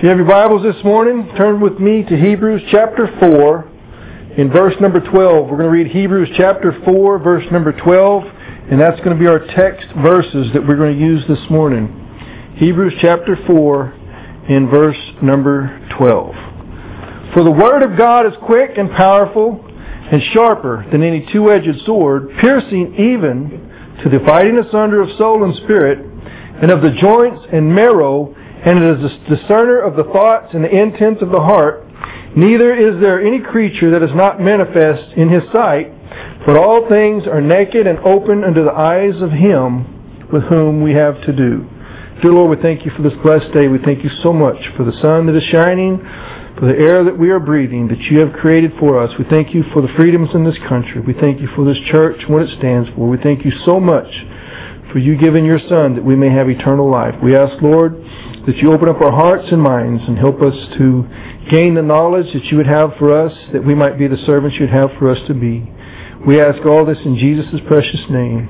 If you have your Bibles this morning, turn with me to Hebrews chapter 4 in verse number 12. We're going to read Hebrews chapter 4, verse number 12, and that's going to be our text verses that we're going to use this morning. Hebrews chapter 4 in verse number 12. For the Word of God is quick and powerful and sharper than any two-edged sword, piercing even to the dividing asunder of soul and spirit, and of the joints and marrow, and it is a discerner of the thoughts and the intents of the heart. Neither is there any creature that is not manifest in His sight, but all things are naked and open unto the eyes of Him with whom we have to do. Dear Lord, we thank You for this blessed day. We thank You so much for the sun that is shining, for the air that we are breathing, that You have created for us. We thank You for the freedoms in this country. We thank You for this church and what it stands for. We thank You so much for You giving Your Son that we may have eternal life. We ask, Lord, that You open up our hearts and minds and help us to gain the knowledge that You would have for us, that we might be the servants You would have for us to be. We ask all this in Jesus' precious name.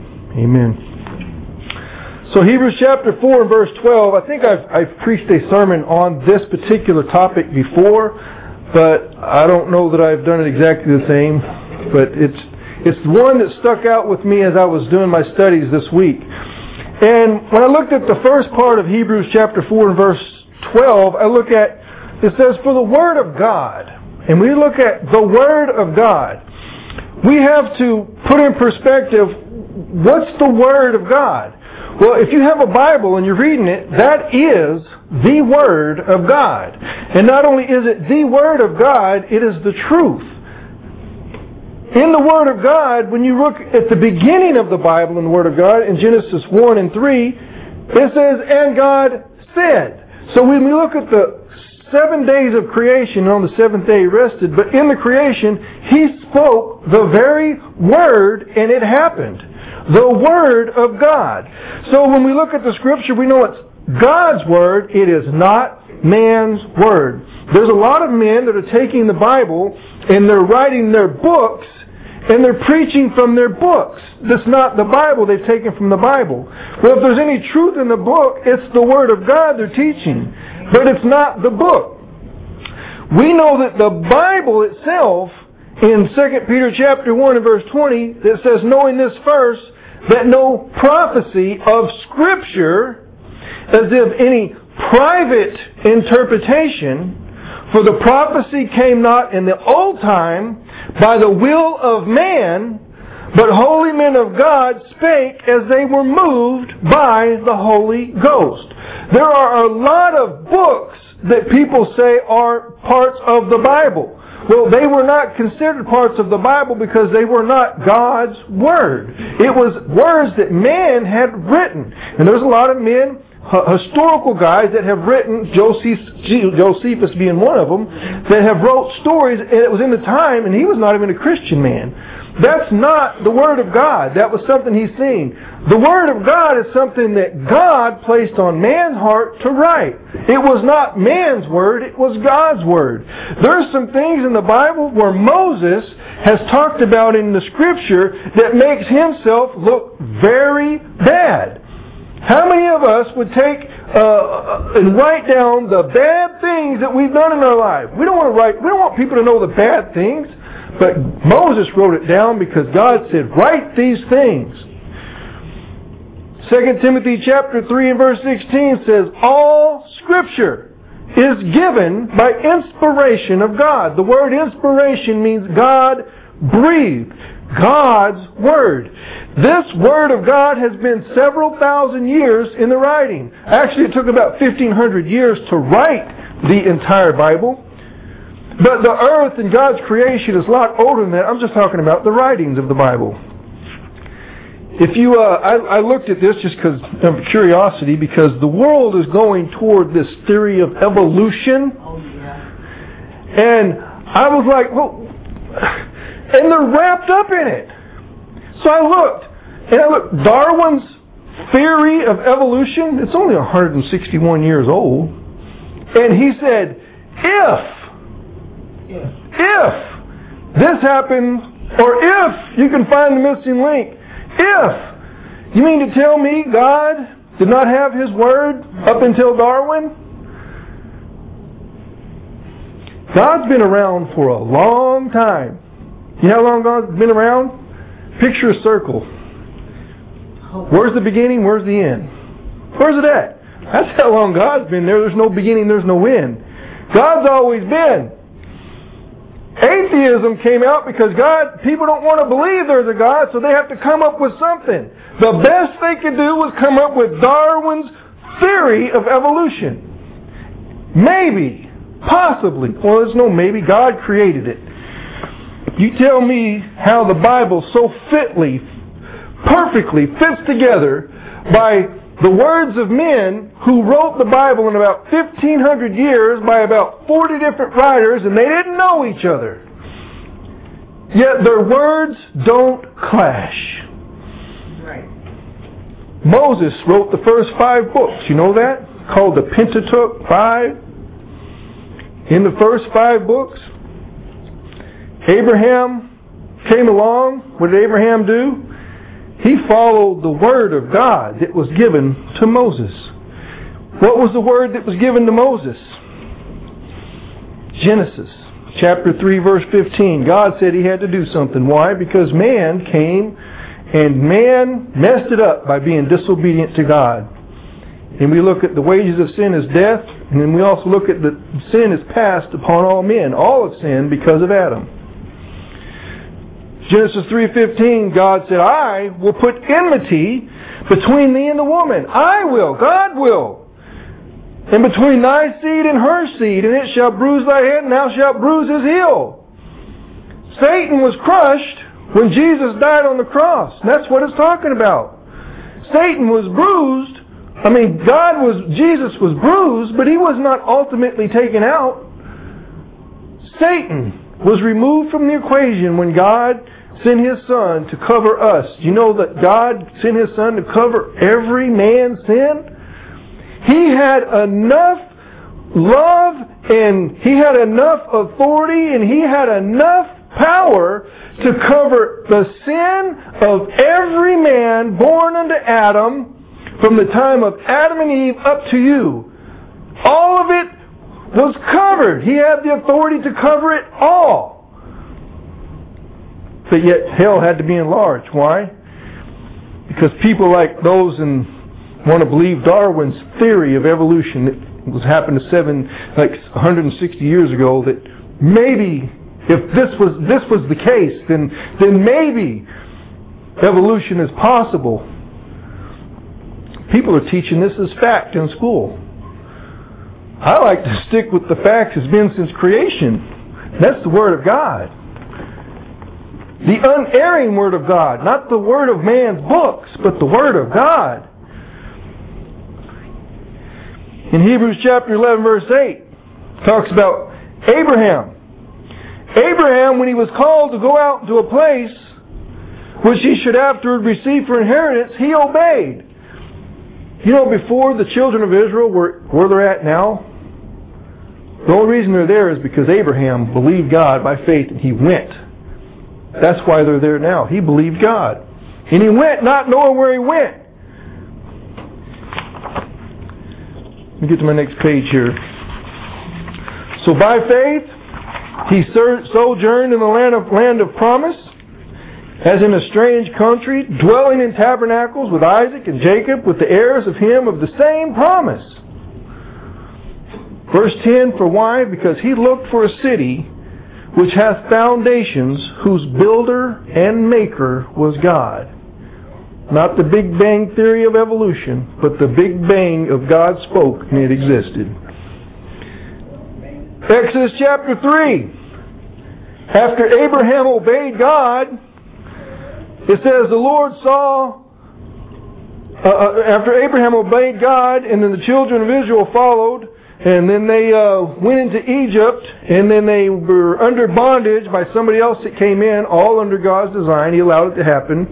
Amen. So Hebrews chapter 4 and verse 12, I think I've preached a sermon on this particular topic before, but I don't know that I've done it exactly the same. But it's one that stuck out with me as I was doing my studies this week. And when I looked at the first part of Hebrews chapter 4 and verse 12, I look at, it says, for the Word of God. And we look at the Word of God. We have to put in perspective, what's the Word of God? Well, if you have a Bible and you're reading it, that is the Word of God. And not only is it the Word of God, it is the truth. In the Word of God, when you look at the beginning of the Bible in the Word of God, in Genesis 1 and 3, it says, and God said. So when we look at the 7 days of creation, on the seventh day He rested, but in the creation, He spoke the very Word, and it happened. The Word of God. So when we look at the Scripture, we know it's God's Word, it is not man's Word. There's a lot of men that are taking the Bible and they're writing their books and they're preaching from their books. That's not the Bible. They've taken from the Bible. Well, if there's any truth in the book, it's the Word of God they're teaching. But it's not the book. We know that the Bible itself, in 2 Peter chapter 1 and verse 20, it says, knowing this first, that no prophecy of Scripture, as if any private interpretation, for the prophecy came not in the old time by the will of man, but holy men of God spake as they were moved by the Holy Ghost. There are a lot of books that people say are parts of the Bible. Well, they were not considered parts of the Bible because they were not God's Word. It was words that man had written. And there's a lot of men, historical guys that have written, Josephus being one of them, that have wrote stories, and it was in the time, and he was not even a Christian man. That's not the Word of God. That was something he's seen. The Word of God is something that God placed on man's heart to write. It was not man's Word, it was God's Word. There's some things in the Bible where Moses has talked about in the Scripture that makes himself look very bad. How many of us would take and write down the bad things that we've done in our life? We don't want people to know the bad things. But Moses wrote it down because God said, write these things. 2 Timothy chapter 3 and verse 16 says, all Scripture is given by inspiration of God. The word inspiration means God breathed. God's Word. This Word of God has been several thousand years in the writing. Actually, it took about 1,500 years to write the entire Bible. But the earth and God's creation is a lot older than that. I'm just talking about the writings of the Bible. If you, I looked at this just because of curiosity, because the world is going toward this theory of evolution. Oh, yeah. And I was like, well, and they're wrapped up in it. So I looked, Darwin's theory of evolution, it's only 161 years old. And he said, if this happens, or if you can find the missing link, if, you mean to tell me God did not have His Word up until Darwin? God's been around for a long time. You know how long God's been around? Picture a circle. Where's the beginning? Where's the end? Where's it at? That's how long God's been there. There's no beginning, there's no end. God's always been. Atheism came out because people don't want to believe there's a God, so they have to come up with something. The best they could do was come up with Darwin's theory of evolution. Maybe, possibly. Well, there's no maybe. God created it. You tell me how the Bible so perfectly fits together by the words of men who wrote the Bible in about 1,500 years by about 40 different writers, and they didn't know each other. Yet their words don't clash. Right. Moses wrote the first 5 books. You know that? Called the Pentateuch 5. In the first 5 books, Abraham came along. What did Abraham do? He followed the word of God that was given to Moses. What was the word that was given to Moses? Genesis chapter 3 verse 15. God said He had to do something. Why? Because man came and man messed it up by being disobedient to God. And we look at the wages of sin is death, and then we also look at the sin is passed upon all men. All have sinned because of Adam. Genesis 3:15, God said, I will put enmity between thee and the woman. I will. God will. And between thy seed and her seed, and it shall bruise thy head, and thou shalt bruise his heel. Satan was crushed when Jesus died on the cross. And that's what it's talking about. Satan was bruised. Jesus was bruised, but He was not ultimately taken out. Satan was removed from the equation when God sent His Son to cover us. You know that God sent His Son to cover every man's sin? He had enough love, and He had enough authority, and He had enough power to cover the sin of every man born unto Adam, from the time of Adam and Eve up to you. All of it was covered. He had the authority to cover it all. But yet hell had to be enlarged. Why? Because people like those want to believe Darwin's theory of evolution that was happened to 160 years ago, that maybe if this was the case, then maybe evolution is possible. People are teaching this as fact in school. I like to stick with the fact has been since creation. That's the Word of God. The unerring Word of God. Not the word of man's books, but the Word of God. In Hebrews chapter 11 verse 8, talks about Abraham. Abraham, when he was called to go out to a place which he should afterward receive for inheritance, he obeyed. You know, before the children of Israel were where they're at now, the only reason they're there is because Abraham believed God by faith and he went. That's why they're there now. He believed God. And he went not knowing where he went. Let me get to my next page here. So by faith, he sojourned in the land of promise, as in a strange country, dwelling in tabernacles with Isaac and Jacob, with the heirs of him of the same promise. Verse 10, for why? Because he looked for a city which hath foundations, whose builder and maker was God. Not the Big Bang theory of evolution, but the Big Bang of God spoke and it existed. Exodus chapter 3. After Abraham obeyed God, it says the Lord saw, after Abraham obeyed God, and then the children of Israel followed, and then they went into Egypt, and then they were under bondage by somebody else that came in, all under God's design. He allowed it to happen.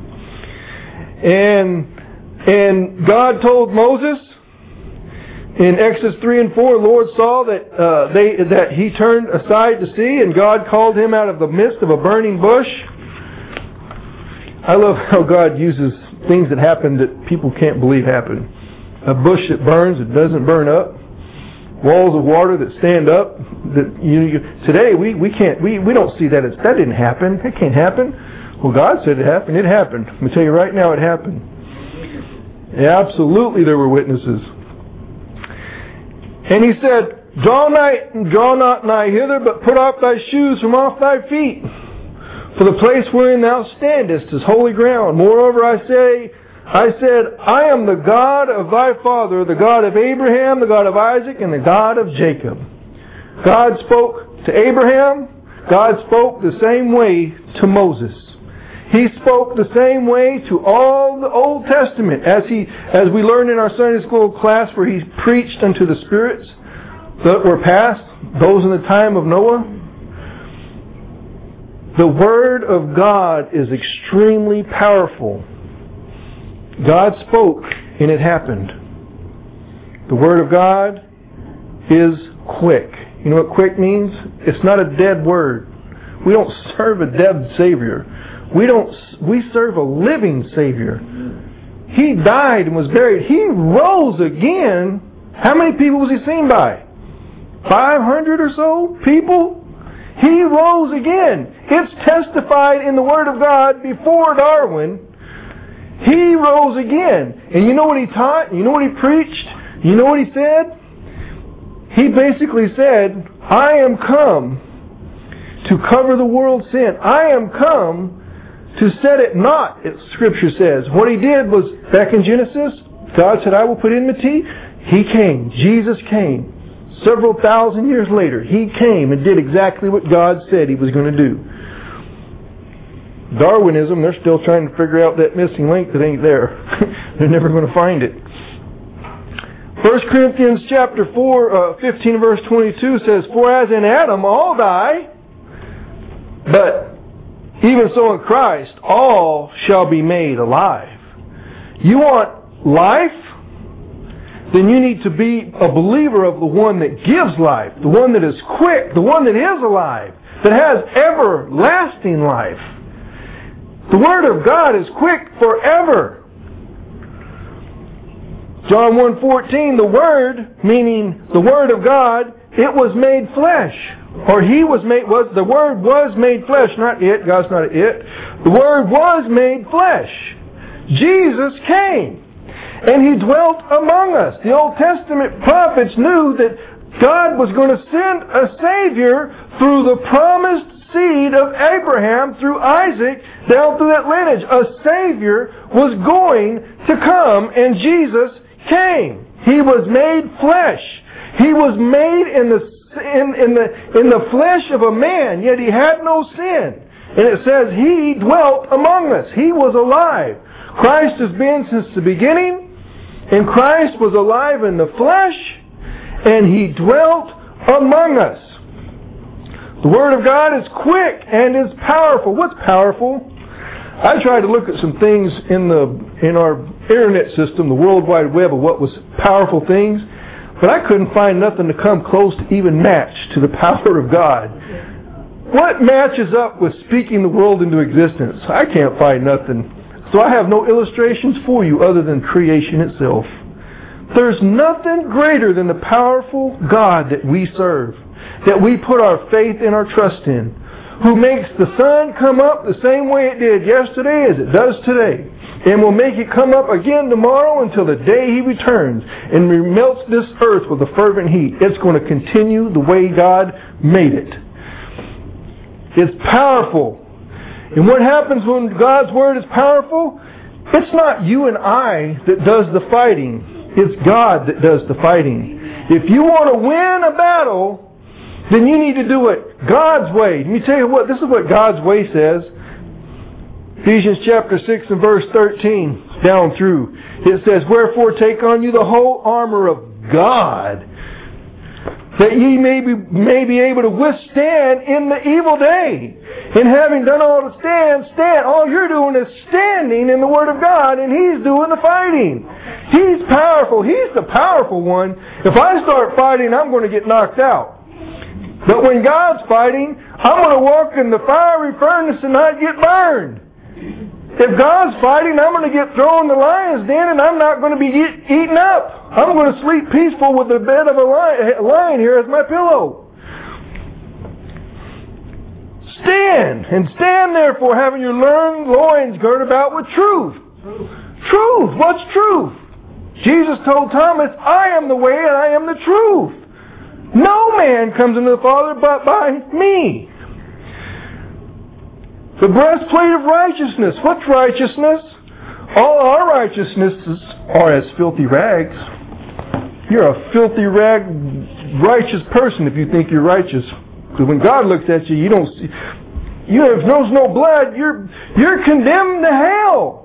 And God told Moses in Exodus 3 and 4, the Lord saw that he turned aside to see, and God called him out of the midst of a burning bush. I love how God uses things that happen that people can't believe happen. A bush that burns, it doesn't burn up. walls of water that stand up. Today we don't see that. That didn't happen. It can't happen. Well, God said it happened. It happened. Let me tell you right now, it happened. Absolutely, there were witnesses. And he said, draw not nigh hither, but put off thy shoes from off thy feet. For the place wherein thou standest is holy ground. Moreover, I said, I am the God of thy father, the God of Abraham, the God of Isaac, and the God of Jacob. God spoke to Abraham. God spoke the same way to Moses. He spoke the same way to all the Old Testament, as we learned in our Sunday school class, where he preached unto the spirits that were past, those in the time of Noah. The Word of God is extremely powerful. God spoke and it happened. The Word of God is quick. You know what quick means? It's not a dead word. We don't serve a dead Savior. We serve a living Savior. He died and was buried. He rose again. How many people was he seen by? 500 or so people? He rose again. It's testified in the Word of God before Darwin. He rose again. And you know what he taught? You know what he preached? You know what he said? He basically said, I am come to cover the world's sin. I am come to set it not, Scripture says. What he did was, back in Genesis, God said, I will put enmity. He came. Jesus came. Several thousand years later, he came and did exactly what God said he was going to do. Darwinism, they're still trying to figure out that missing link that ain't there. They're never going to find it. 1 Corinthians chapter 15 verse 22 says, For as in Adam all die, but even so in Christ all shall be made alive. You want life? Then you need to be a believer of the one that gives life, the one that is quick, the one that is alive, that has everlasting life. The Word of God is quick forever. John 1:14, the Word, meaning the Word of God, it was made flesh. Or the Word was made flesh, not it, God's not it. The Word was made flesh. Jesus came. And He dwelt among us. The Old Testament prophets knew that God was going to send a Savior through the promised seed of Abraham, through Isaac, down through that lineage. A Savior was going to come, and Jesus came. He was made flesh. He was made in the flesh of a man, yet He had no sin. And it says He dwelt among us. He was alive. Christ has been since the beginning. And Christ was alive in the flesh, and He dwelt among us. The Word of God is quick and is powerful. What's powerful? I tried to look at some things in our internet system, the World Wide Web, of what was powerful things, but I couldn't find nothing to come close to even match to the power of God. What matches up with speaking the world into existence? I can't find nothing. So I have no illustrations for you other than creation itself. There's nothing greater than the powerful God that we serve, that we put our faith and our trust in, who makes the sun come up the same way it did yesterday as it does today, and will make it come up again tomorrow until the day He returns and melts this earth with a fervent heat. It's going to continue the way God made it. It's powerful. And what happens when God's Word is powerful? It's not you and I that does the fighting. It's God that does the fighting. If you want to win a battle, then you need to do it God's way. Let me tell you what, this is what God's way says. Ephesians chapter 6 and verse 13 down through. It says, Wherefore take on you the whole armor of God, that ye may be able to withstand in the evil day. And having done all to stand. All you're doing is standing in the Word of God, and He's doing the fighting. He's powerful. He's the powerful one. If I start fighting, I'm going to get knocked out. But when God's fighting, I'm going to walk in the fiery furnace and not get burned. If God's fighting, I'm going to get thrown in the lion's den and I'm not going to be eaten up. I'm going to sleep peaceful with the bed of a lion here as my pillow. Stand, and stand therefore, having your loins girded about with truth. Truth. What's truth? Jesus told Thomas, I am the way and I am the truth. No man comes into the Father but by me. The breastplate of righteousness. What's righteousness? All our righteousnesses are as filthy rags. You're a filthy rag, righteous person if you think you're righteous. Because when God looks at you, you don't see. You have no blood. You're condemned to hell.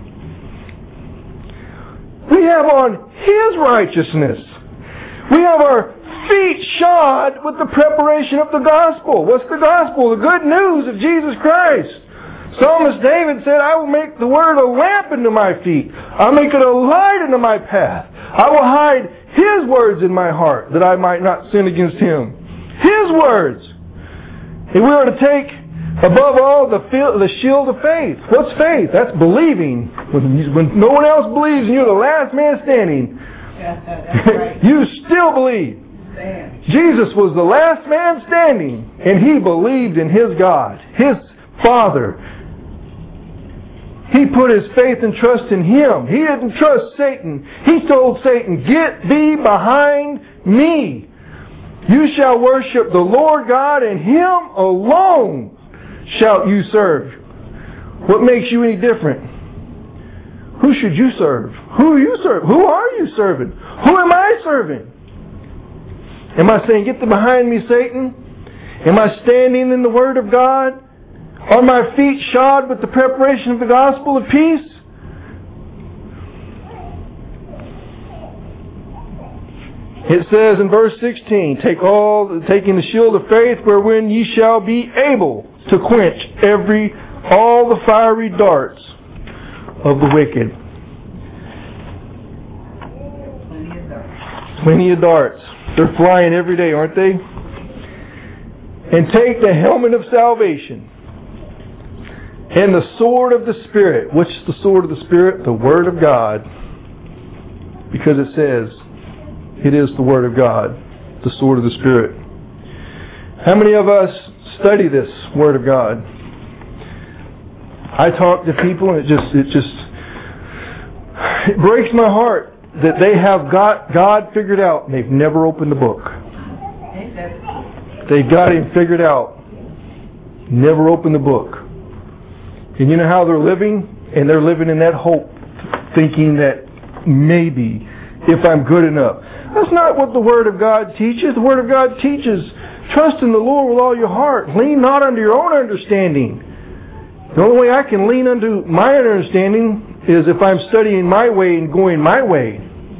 We have on His righteousness. We have our feet shod with the preparation of the gospel. What's the gospel? The good news of Jesus Christ. Psalmist David said, I will make the word a lamp unto my feet. I'll make it a light unto my path. I will hide His words in my heart that I might not sin against Him. His words. And we are to take, above all, the shield of faith. What's faith? That's believing. When no one else believes and you're the last man standing, right. You still believe. Jesus was the last man standing, and He believed in His God, His Father. He put His faith and trust in Him. He didn't trust Satan. He told Satan, get thee behind me. You shall worship the Lord God, and Him alone shalt you serve. What makes you any different? Who should you serve? Who are you serving? Who are you serving? Who am I serving? Am I saying, get behind me, Satan? Am I standing in the Word of God? Are my feet shod with the preparation of the gospel of peace? It says in verse 16, taking the shield of faith, wherein ye shall be able to quench all the fiery darts of the wicked. Plenty of darts. They're flying every day, aren't they? And take the helmet of salvation and the sword of the Spirit. Which is the sword of the Spirit? The Word of God. Because it says, it is the Word of God, the sword of the Spirit. How many of us study this Word of God? I talk to people and it breaks my heart that they have got God figured out and they've never opened the book. They got Him figured out. Never opened the book. And you know how they're living? And they're living in that hope, thinking that maybe, if I'm good enough. That's not what the Word of God teaches. The Word of God teaches, trust in the Lord with all your heart. Lean not unto your own understanding. The only way I can lean unto my understanding is if I'm studying my way and going my way.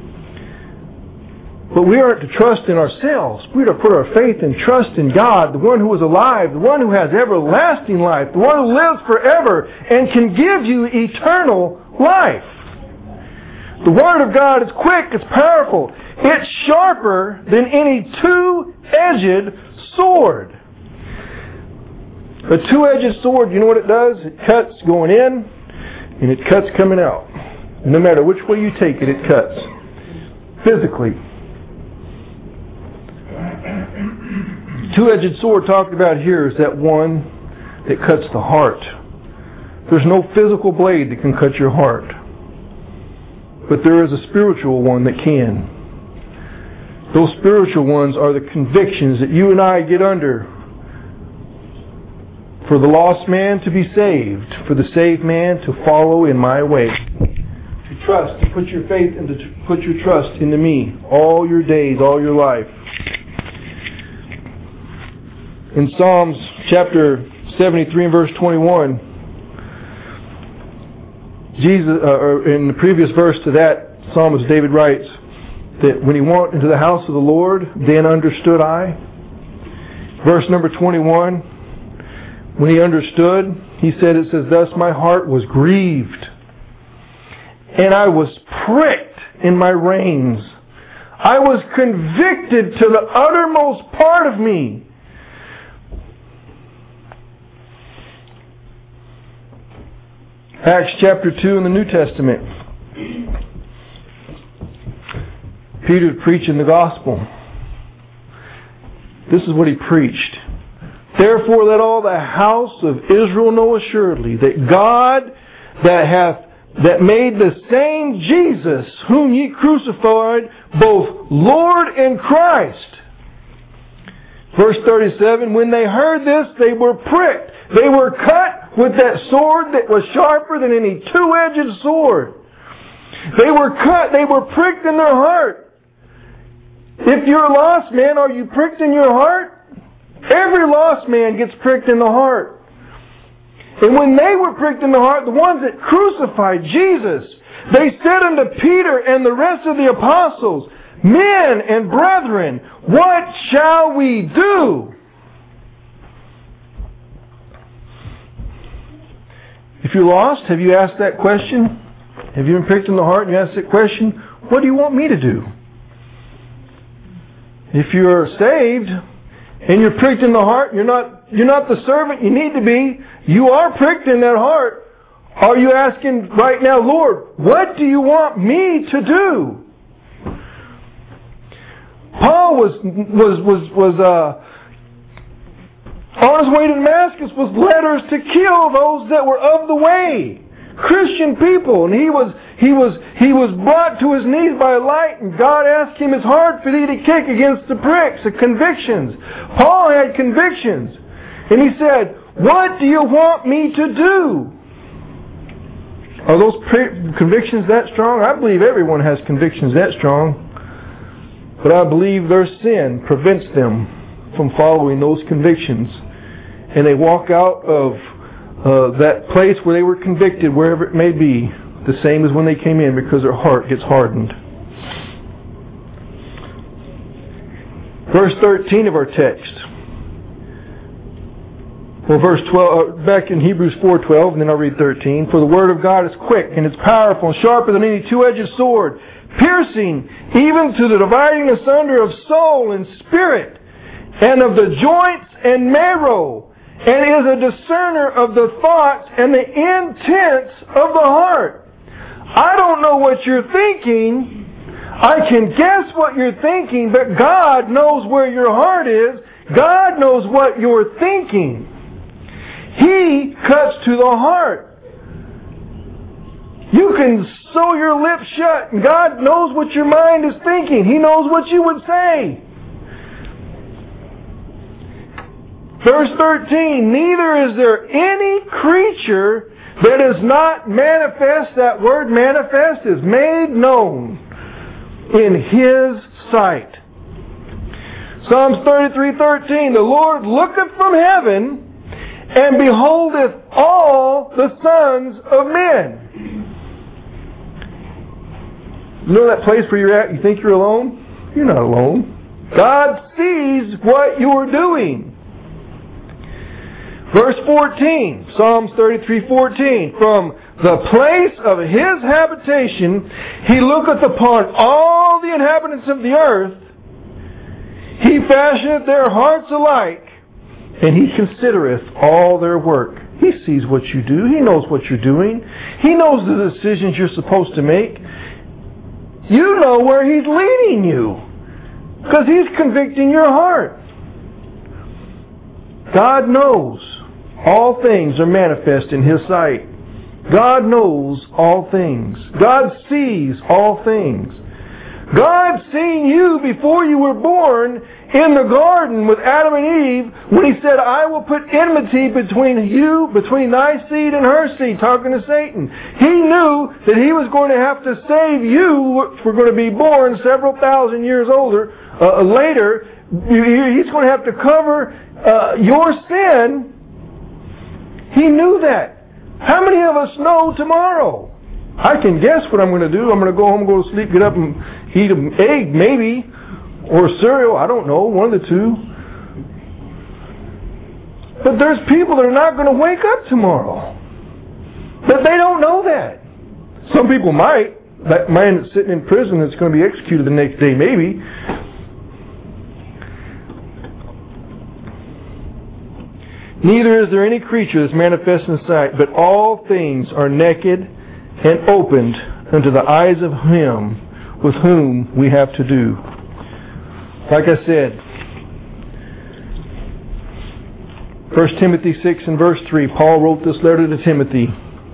But we aren't to trust in ourselves. We are to put our faith and trust in God, the one who is alive, the one who has everlasting life, the one who lives forever and can give you eternal life. The Word of God is quick, it's powerful. It's sharper than any two-edged sword. A two-edged sword, you know what it does? It cuts going in and it cuts coming out. No matter which way you take it, it cuts. Physically. Two-edged sword talked about here is that one that cuts the heart. There's no physical blade that can cut your heart. But there is a spiritual one that can. Those spiritual ones are the convictions that you and I get under for the lost man to be saved, for the saved man to follow in my way. To trust, to put your faith and to put your trust into me all your days, all your life. In Psalms chapter 73 and verse 21, in the previous verse to that, Psalmist David writes that when he went into the house of the Lord, then understood I. Verse number 21, when he understood, he said, it says, thus my heart was grieved, and I was pricked in my reins. I was convicted to the uttermost part of me. Acts chapter 2 in the New Testament. Peter preaching the gospel. This is what he preached. Therefore let all the house of Israel know assuredly that God that made the same Jesus whom ye crucified, both Lord and Christ. Verse 37, when they heard this, they were pricked. They were cut with that sword that was sharper than any two-edged sword. They were cut, they were pricked in their heart. If you're a lost man, are you pricked in your heart? Every lost man gets pricked in the heart. And when they were pricked in the heart, the ones that crucified Jesus, they said unto Peter and the rest of the apostles, men and brethren, what shall we do? If you're lost, have you asked that question? Have you been pricked in the heart and you asked that question? What do you want me to do? If you're saved and you're pricked in the heart, you're not the servant you need to be, you are pricked in that heart. Are you asking right now, Lord, what do you want me to do? Paul was on his way to Damascus with letters to kill those that were of the way. Christian people. And he was brought to his knees by a light, and God asked him, it's hard for thee to kick against the pricks, the convictions. Paul had convictions. And he said, what do you want me to do? Are those convictions that strong? I believe everyone has convictions that strong. But I believe their sin prevents them from following those convictions. And they walk out of that place where they were convicted, wherever it may be, the same as when they came in, because their heart gets hardened. Verse 13 of our text. Well, verse 12, back in Hebrews 4:12, and then I'll read 13. For the word of God is quick, and it's powerful, and sharper than any two-edged sword, piercing even to the dividing asunder of soul and spirit, and of the joints and marrow, and is a discerner of the thoughts and the intents of the heart. I don't know what you're thinking. I can guess what you're thinking, but God knows where your heart is. God knows what you're thinking. He cuts to the heart. You can sew your lips shut, and God knows what your mind is thinking. He knows what you would say. Verse 13, neither is there any creature that is not manifest. That word manifest is made known in His sight. Psalms 33:13, the Lord looketh from heaven and beholdeth all the sons of men. You know that place where you're at, you think you're alone? You're not alone. God sees what you're doing. Verse 14, Psalms 33:14, from the place of His habitation He looketh upon all the inhabitants of the earth. He fashioneth their hearts alike, and He considereth all their work. He sees what you do. He knows what you're doing. He knows the decisions you're supposed to make. You know where He's leading you, because He's convicting your heart. God knows all things are manifest in His sight. God knows all things. God sees all things. God seen you before you were born in the garden with Adam and Eve when He said, I will put enmity between you, between thy seed and her seed, talking to Satan. He knew that He was going to have to save you, which were going to be born several thousand years later. He's going to have to cover your sin. He knew that. How many of us know tomorrow? I can guess what I'm going to do. I'm going to go home, go to sleep, get up and eat an egg maybe, or cereal. I don't know, one of the two. But there's people that are not going to wake up tomorrow. But they don't know that. Some people might. That man that's sitting in prison that's going to be executed the next day, maybe. Neither is there any creature that's manifest in sight, but all things are naked and opened unto the eyes of Him with whom we have to do. Like I said, 1 Timothy 6 and verse 3, Paul wrote this letter to Timothy.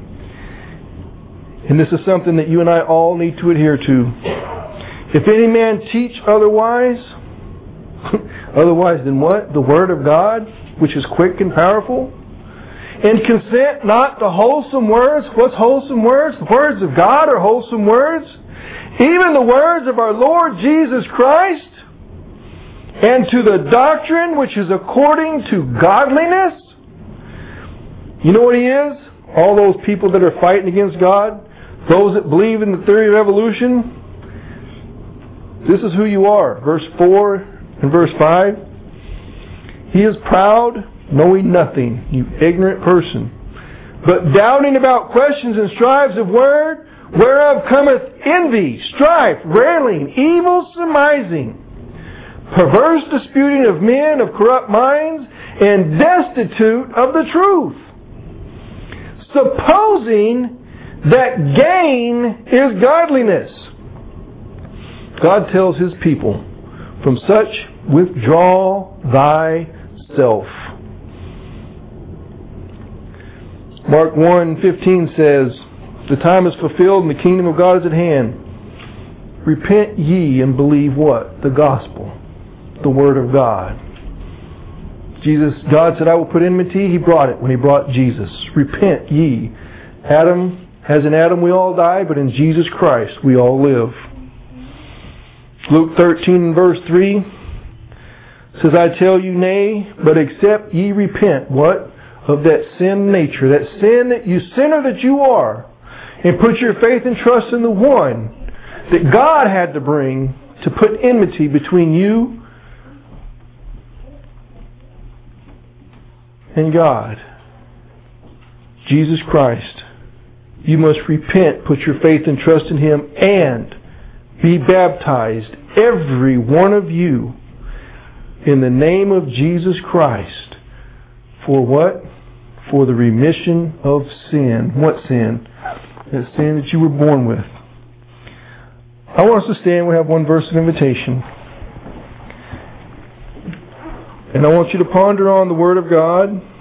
And this is something that you and I all need to adhere to. If any man teach otherwise, otherwise than what? The Word of God, which is quick and powerful, and consent not to wholesome words. What's wholesome words? The words of God are wholesome words. Even the words of our Lord Jesus Christ, and to the doctrine which is according to godliness. You know what He is? All those people that are fighting against God, those that believe in the theory of evolution, this is who you are. Verse 4 and verse 5. He is proud, knowing nothing, you ignorant person, but doubting about questions and strives of word, whereof cometh envy, strife, railing, evil surmising, perverse disputing of men of corrupt minds, and destitute of the truth, supposing that gain is godliness. God tells His people, from such withdraw thyself. Mark 1:15 says, the time is fulfilled and the kingdom of God is at hand. Repent ye and believe what? The gospel. The Word of God. God said, I will put enmity. He brought it when He brought Jesus. Repent ye. As in Adam we all die, but in Jesus Christ we all live. Luke 13 verse 3 says, I tell you nay, but except ye repent. What? Of that sin nature. That sin that you sinner that you are. And put your faith and trust in the one that God had to bring to put enmity between you and God. Jesus Christ. You must repent, put your faith and trust in Him, and be baptized, every one of you, in the name of Jesus Christ. For what? For the remission of sin. What sin? That sin that you were born with. I want us to stand. We have one verse of invitation. And I want you to ponder on the Word of God.